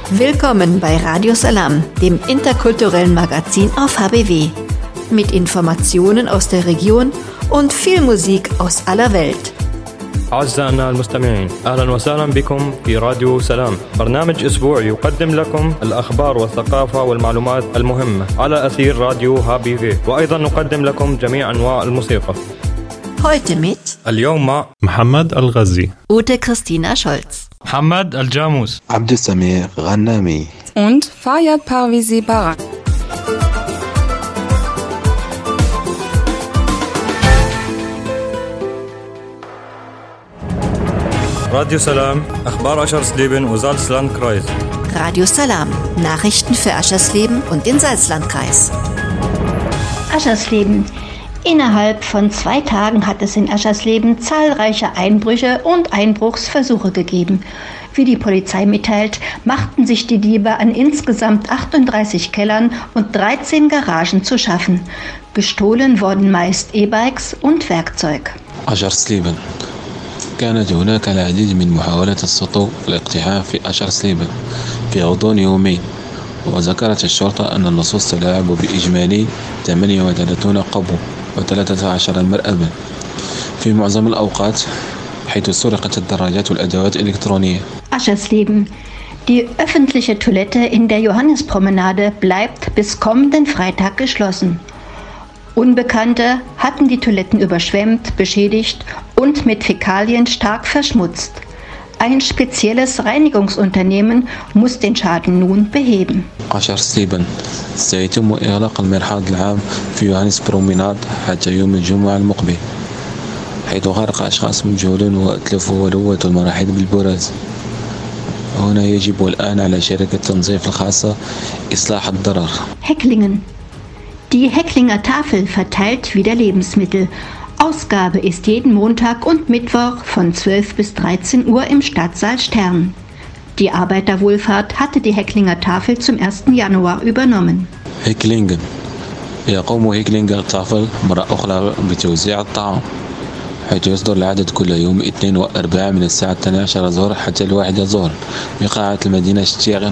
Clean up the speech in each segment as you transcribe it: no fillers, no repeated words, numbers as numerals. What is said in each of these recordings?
Willkommen bei Radio Salam, dem interkulturellen Magazin auf HBW. Mit Informationen aus der Region und viel Musik aus aller Welt. أعزائنا المستمعين، أهلا وسهلا بكم في راديو سلام، برنامج أسبوعي يقدم لكم الأخبار والثقافة والمعلومات المهمة على أثير راديو HBW، وأيضا نقدم لكم جميع أنواع الموسيقى. Heute mit اليوم مع محمد الغزي، Ute Christina Scholz, محمد الجاموس، عبد السميع غنامي und Fayad Parvizi Barak. راديو سلام، أخبار أشرsleben und Salzlandkreis. Radio Salam, Nachrichten für Aschersleben und den Salzlandkreis. Aschersleben. Innerhalb von 2 Tagen hat es in Aschersleben zahlreiche Einbrüche und Einbruchsversuche gegeben. Wie die Polizei mitteilt, machten sich die Diebe an insgesamt 38 Kellern und 13 Garagen zu schaffen. Gestohlen wurden meist E-Bikes und Werkzeug. أشرسليبن. كانت هناك العديد من محاولات السطو والاقتحام في أشرسليبن في غضون يومين، وذكرت الشرطة أن اللصوص تلاعبوا بإجمالي 38 قبو و13 مرأبا في معظم الأوقات، حيث سرقت الدراجات والأدوات الإلكترونية. Aschersleben. Die öffentliche Toilette in der Johannispromenade bleibt bis kommenden Freitag geschlossen. Unbekannte hatten die Toiletten überschwemmt, beschädigt und mit Fäkalien stark verschmutzt. Ein spezielles Reinigungsunternehmen muss den Schaden nun beheben. أشرسليبن. سيتم إغلاق المرحاض العام في يوهانس بروميناد حتى يوم الجمعة المقبل، حيث غرق أشخاص مجهولون وأتلفوا ولوثوا المراحيض بالبراز. هنا يجب الآن على شركة التنظيف الخاصة إصلاح الضرر. Hecklingen. Die Hecklinger Tafel verteilt wieder Lebensmittel. Ausgabe ist jeden Montag und Mittwoch von 12 bis 13 Uhr im Stadtsaal Stern. Die Arbeiterwohlfahrt hatte die Hecklinger Tafel zum 1. Januar übernommen. هيكلينغن. يقوم هيكلينغر تافل مرة أخرى بتوزيع الطعام، حيث يصدر العدد كل يوم 2 و4 من الساعة 12 ظهر حتى 1 ظهر بقاعة المدينة شتيغن.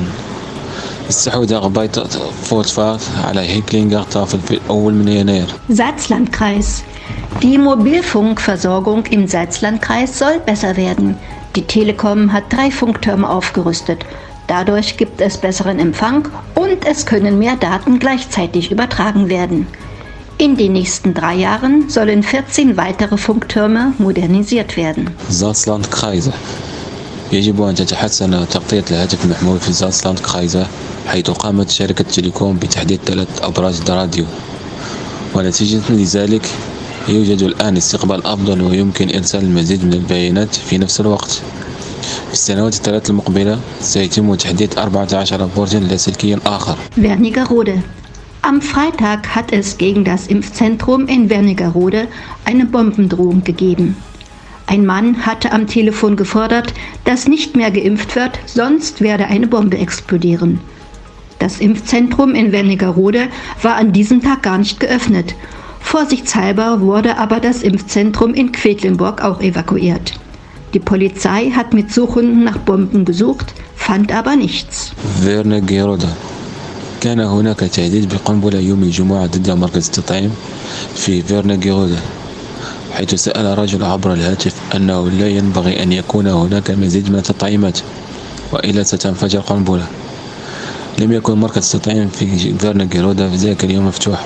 استحوذ قبيلة فولتفاغ على هيكلينغر تافل في الأول من يناير. Salzlandkreis. Die Mobilfunkversorgung im Salzlandkreis soll besser werden. Die Telekom hat 3 Funktürme aufgerüstet. Dadurch gibt es besseren Empfang und es können mehr Daten gleichzeitig übertragen werden. In den nächsten 3 Jahren sollen 14 weitere Funktürme modernisiert werden. زالسلاند-كرايزة. يجب أن تتحسن تغطية الهاتف المحمول في زالسلاند-كرايزة، حيث قامت شركة تيليكوم بتحديث 3 أبراج راديو، ونتيجة لذلك يوجد الآن استقبال أفضل ويمكن إرسال المزيد من البيانات في نفس الوقت. في السنوات ال3 المقبلة سيتم تحديث 14 برجا لاسلكيا آخر. Wernigerode. Am Freitag hat es gegen das Impfzentrum in Wernigerode eine Bombendrohung gegeben. Ein Mann hatte am Telefon gefordert, dass nicht mehr geimpft wird, sonst werde eine Bombe explodieren. Das Impfzentrum in Wernigerode war an diesem Tag gar nicht geöffnet. Vorsichtshalber wurde aber das Impfzentrum in Quedlinburg auch evakuiert. Die Polizei hat mit Suchhunden nach Bomben gesucht, fand aber nichts. فيرنيغرودة. كان هناك تهديد بقنبلة يوم الجمعة ضد مركز التطعيم في فيرنيغرودة، حيث سأل رجل عبر الهاتف أنه لا ينبغي أن يكون هناك مزيد من التطعيمات وإلا ستنفجر قنبلة. لم يكن مركز التطعيم في فيرنيغرودة في ذلك اليوم مفتوح.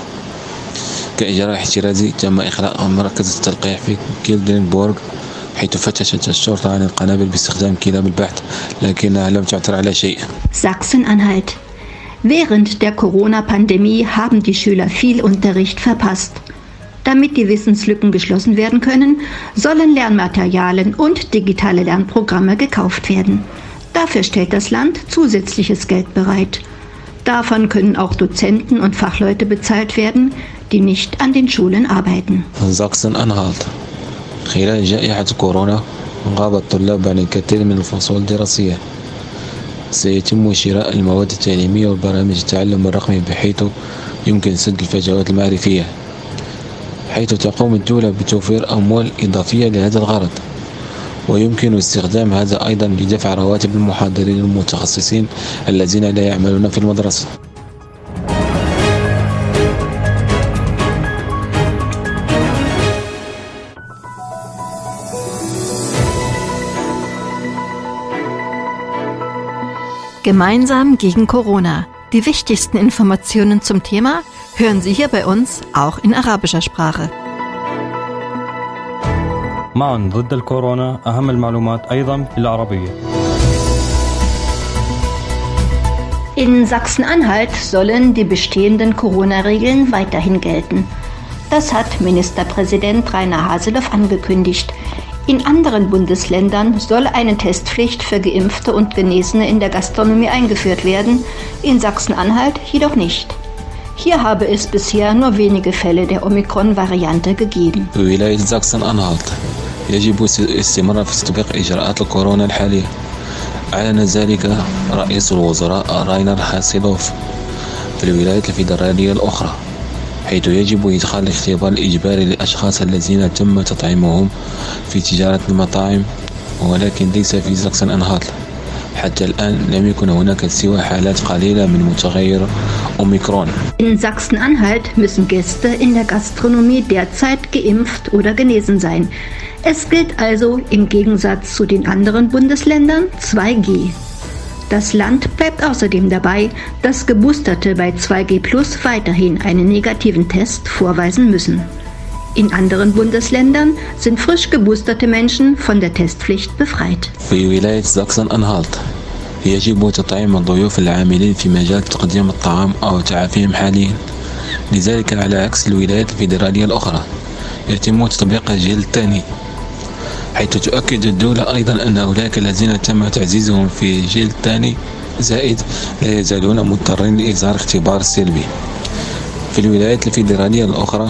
كإجراء احترازي تم إخلاء مركز التلقيح في كيلدنبورغ، حيث فتشت الشرطة عن القنابل باستخدام كلاب البحث لكنها لم تعثر على شيء. Sachsen-Anhalt. Während der Corona-Pandemie haben die Schüler viel Unterricht verpasst. Damit die Wissenslücken geschlossen werden können, sollen Lernmaterialien und digitale Lernprogramme gekauft werden. Dafür stellt das Land zusätzliches Geld bereit. Davon können auch Dozenten und Fachleute bezahlt werden, die nicht an den Schulen arbeiten. Sachsen-Anhalt. خلال جائحة كورونا غاب الطلاب عن الكثير من الفصول الدراسية. سيتم شراء المواد التعليمية وبرامج التعلم الرقمي بحيث يمكن سد الفجوات المعرفية، حيث تقوم الدولة بتوفير أموال إضافية لهذا الغرض. ويمكن استخدام هذا أيضا لدفع رواتب المحاضرين المتخصصين الذين لا يعملون في المدرسة. Gemeinsam gegen Corona. Die wichtigsten Informationen zum Thema hören Sie hier bei uns, auch in arabischer Sprache. معا ضد الكورونا أهم المعلومات أيضا بالعربية. In Sachsen-Anhalt sollen die bestehenden Corona-Regeln weiterhin gelten. Das hat Ministerpräsident Rainer Haseloff angekündigt. In anderen Bundesländern soll eine Testpflicht für Geimpfte und Genesene in der Gastronomie eingeführt werden, in Sachsen-Anhalt jedoch nicht. Hier habe es bisher nur wenige Fälle der Omikron-Variante gegeben. ولاية ساكسن-أنهالت يجب الاستمرار في تطبيق إجراءات الكورونا الحالية. أعلن ذلك رئيس الوزراء راينر هاسيلوف في الولايات الفيدرالية الأخرى، حيث يجب إدخال الاختبار الإجباري للأشخاص الذين تم تطعيمهم في تجارة المطاعم، ولكن ليس في ساكسن-أنهالت. حتى الآن لم يكن هناك سوى حالات قليلة من متغير Omikron. In Sachsen-Anhalt müssen Gäste in der Gastronomie derzeit geimpft oder genesen sein. Es gilt also im Gegensatz zu den anderen Bundesländern 2G. Das Land bleibt außerdem dabei, dass Geboosterte bei 2G+ weiterhin einen negativen Test vorweisen müssen. In anderen Bundesländern sind frisch geboosterte Menschen von der Testpflicht befreit. في ولاية ساكسن-أنهالت يجب تطعيم الضيوف العاملين في مجال تقديم الطعام أو تعافيهم حاليا. لذلك على عكس الولايات الفيدرالية الأخرى يتم تطبيق الجيل الثاني، حيث تؤكد الدولة أيضا أن أولئك الذين تم تعزيزهم في الجيل الثاني زائد لا يزالون مضطرين لإصدار اختبار سلبي. في الولايات الفيدرالية الأخرى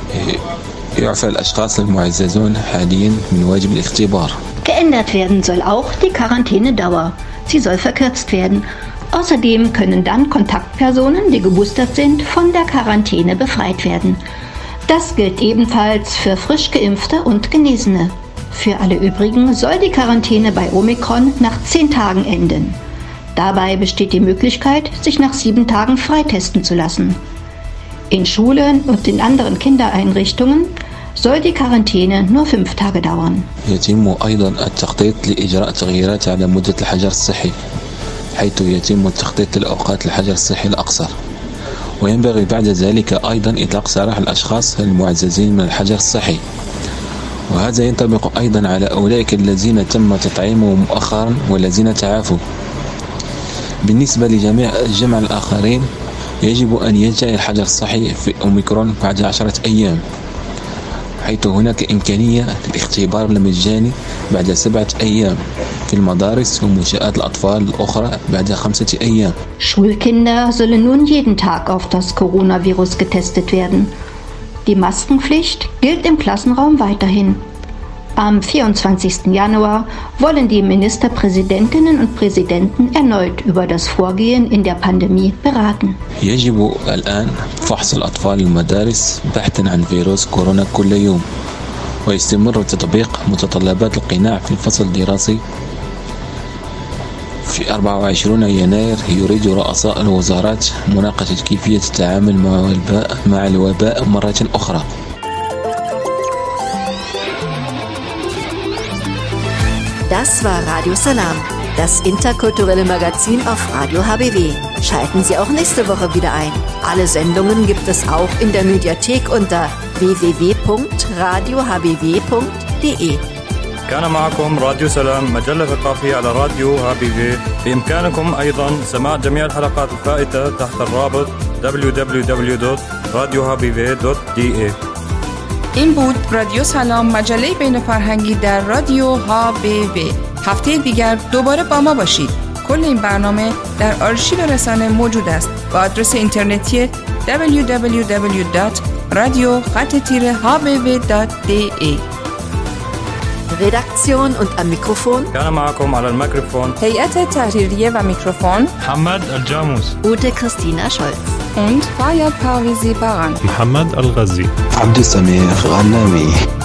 يعفى الأشخاص المعززون حاليا من واجب الاختبار. Geändert werden soll auch die Quarantänedauer. Sie soll verkürzt werden. Außerdem können dann Kontaktpersonen, die geboostert sind, von der Quarantäne befreit werden. Das gilt ebenfalls für frisch Geimpfte und Genesene. Für alle übrigen soll die Quarantäne bei Omikron nach 10 Tagen enden. Dabei besteht die Möglichkeit, sich nach 7 Tagen freitesten zu lassen. In Schulen und in anderen Kindereinrichtungen soll die Quarantäne nur 5 Tage dauern. يتم أيضا التخطيط لإجراء تغييرات على مدة الحجر الصحي، حيث يتم التخطيط لأوقات الحجر الصحي الأقصر، وينبغي بعد ذلك أيضا إطلاق سراح الأشخاص المعززين من الحجر الصحي، وهذا ينطبق أيضا على أولئك الذين تم تطعيمهم مؤخرا والذين تعافوا. بالنسبة لجميع الجمع الآخرين يجب أن ينتهي الحجر الصحي في أوميكرون بعد 10 أيام، حيث هناك إمكانية للاختبار المجاني بعد 7 أيام في المدارس ومنشآت الأطفال الأخرى بعد 5 أيام. Schulkinder sollen nun jeden Tag auf das Coronavirus getestet werden. Die Maskenpflicht gilt im Klassenraum weiterhin. Am 24. Januar wollen die Ministerpräsidentinnen und Präsidenten erneut über das Vorgehen in der Pandemie beraten. يجب الآن فحص الأطفال المدارس بحثا عن فيروس كورونا كل يوم، ويستمر تطبيق متطلبات القناع في الفصل الدراسي. في 24 يناير يريد رؤساء الوزارات مناقشة كيفية التعامل مع الوباء مرة أخرى. Das war Radio Salam, das interkulturelle Magazin auf Radio HBW. Schalten Sie auch nächste Woche wieder ein. Alle Sendungen gibt es auch in der Mediathek unter www.radiohbw.de. كان معكم راديو سلام مجلة ثقافية على راديو HBW. بإمكانكم أيضا سماع جميع الحلقات الفائتة تحت الرابط www.radiohbw.de. این بود رادیو سلام، مجله بین فرهنگی در رادیو HBW. هفته دیگر دوباره با ما باشید. کل این برنامه در آرشیو رسانه موجود است با آدرس اینترنتی www.radio-hbw.de. Redaktion und am Mikrofon كان معكم على الميكروفون هیئت تحریریه و میکروفون محمد الجاموس Ute Christina Scholz und Fayad Parvizi Baran. محمد الغزي عبد السميع غنامي.